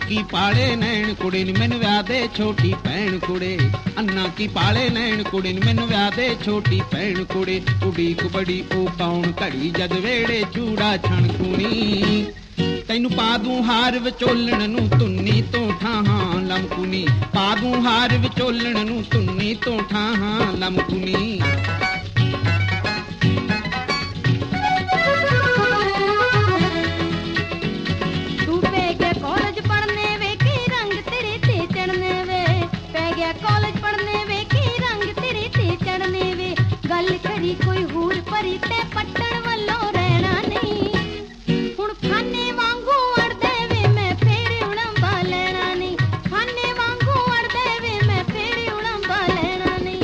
ਕੀ ਪਾਲੇ ਨੈਣ ਕੁੜੇ ਨੀ ਮੈਨੂੰ ਵਿਆਹ ਦੇ ਛੋਟੀ ਭੈਣ ਕੁੜੇ ਅੰਨਾ ਕੀ ਪਾਲੇ ਨੈਣ ਕੁੜੇ ਨੀ ਮੈਨੂੰ ਵਿਆਹ ਦੇ ਛੋਟੀ ਭੈਣ ਕੁੜੇ ਉਡੀਕ ਬੜੀ ਉਹ ਪਾਉਣ ਘੜੀ ਜਦ ਵੇੜੇ ਚੂੜਾ ਛਣ ਕੁਣੀ ਤੈਨੂੰ ਪਾ ਦੂੰ ਹਾਰ ਵਿਚੋਲਣ ਨੂੰ ਤੁੰਨੀ ਤੋਂ ਠਾਹਾਂ ਲਮਕੁਨੀ ਪਾ ਦੂੰ ਹਾਰ ਵਿਚੋਲਣ ਨੂੰ ਤੁੰਨੀ ਤੋਂ ਠਾਹਾਂ ਲਮਕੁਨੀ ਕਾਲਜ ਪੜਨੇ ਵੇ ਕੀ ਰੰਗ ਤੇਰੇ ਤੇ ਚੜਨੇ ਵੇ ਗੱਲ ਕਰੀ ਕੋਈ ਹੋਰ ਪਰੀ ਤੇ ਪੱਟਣ ਵੱਲੋਂ ਰਹਿਣਾ ਨਹੀਂ ਹੁਣ ਖਾਨੇ ਵਾਂਗੂ ਅੜਦੇ ਵੇ ਮੈਂ ਫੇਰ ਉੜੰਬਾ ਲੈਣਾ ਨਹੀਂ ਖਾਨੇ ਵਾਂਗੂ ਅੜਦੇ ਵੇ ਮੈਂ ਫੇਰ ਉੜੰਬਾ ਲੈਣਾ ਨਹੀਂ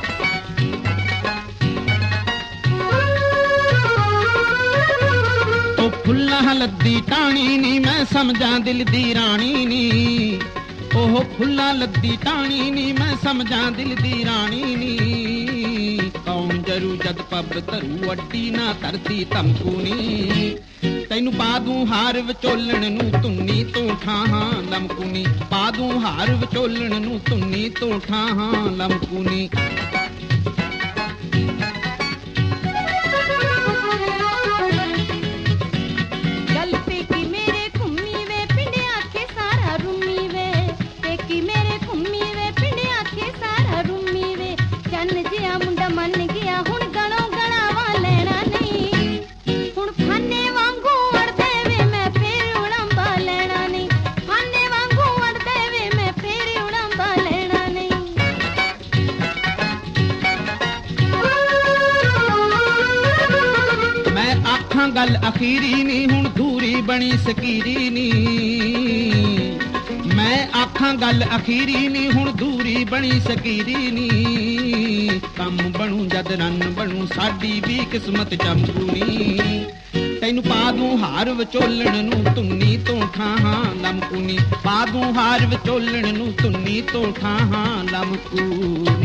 ਉਹ ਫੁੱਲਾਂ ਲੱਦੀ ਟਾਣੀ ਨੀ ਮੈਂ ਸਮਝਾਂ ਦਿਲ ਦੀ ਰਾਣੀ ਨੀ ਉਹ ਫੁੱਲਾਂ ਲੱਦੀ ਟਾਣੀ ਨੀ ਮੈਂ ਸਮਝਾਂ ਦਿਲ ਦੀ ਰਾਣੀ ਨੀ ਕੌਣ ਜਰੂ ਜਦ ਪੱਬ ਧਰੂ ਅੱਡੀ ਨਾ ਧਰਤੀ ਧਮਕੂ ਨੀ ਤੈਨੂੰ ਪਾ ਦੂੰ ਹਾਰ ਵਿਚੋਲਣ ਨੂੰ ਤੁੰਨੀ ਤੋਂ ਠਾਹਾਂ ਲਮਕੂਨੀ ਪਾ ਦੂੰ ਹਾਰ ਵਿਚੋਲਣ ਨੂੰ ਤੁੰਨੀ ਤੋਂ ਠਾਹਾਂ ਲਮਕੂਨੀ ਮੁੰਡਾ ਮੰਨ ਗਿਆ ਹੁਣ ਗਲੋਂ ਗਲਾਵਾ ਲੈਣਾ ਨਹੀਂ ਹੁਣ ਖਾਨੇ ਵਾਂਗੂ ਅੜਦੇ ਵੇ ਮੈਂ ਫੇਰ ਉੜੰਬਾ ਲੈਣਾ ਨਹੀਂ ਖਾਨੇ ਵਾਂਗੂ ਅੜਦੇ ਵੇ ਮੈਂ ਫੇਰ ਉੜੰਬਾ ਲੈਣਾ ਨਹੀਂ ਮੈਂ ਆਖਾਂ ਗੱਲ ਅਖੀਰੀ ਨੀ ਹੁਣ ਦੂਰੀ ਬਣੀ ਸਕੀਰੀ ਨੀ ਮੈਂ ਆਖਾਂ ਗੱਲ ਅਖੀਰੀ ਨੀ ਹੁਣ ਦੂਰੀ ਬਣੀ ਸਕੀਰੀ ਨੀ ਕੰਮ ਬਣੂ ਜਦ ਰੰਨ ਬਣੂ ਸਾਡੀ ਵੀ ਕਿਸਮਤ ਚਮਕੂਨੀ ਤੈਨੂੰ ਪਾ ਦੂੰ ਹਾਰ ਵਿਚੋਲਣ ਨੂੰ ਤੁੰਨੀ ਤੋਂ ਠਾਹਾਂ ਲਮਕੂਨੀ ਪਾ ਦੂੰ ਹਾਰ ਵਿਚੋਲਣ ਨੂੰ ਤੁੰਨੀ ਤੋਂ ਠਾਹਾਂ ਲਮਕੂ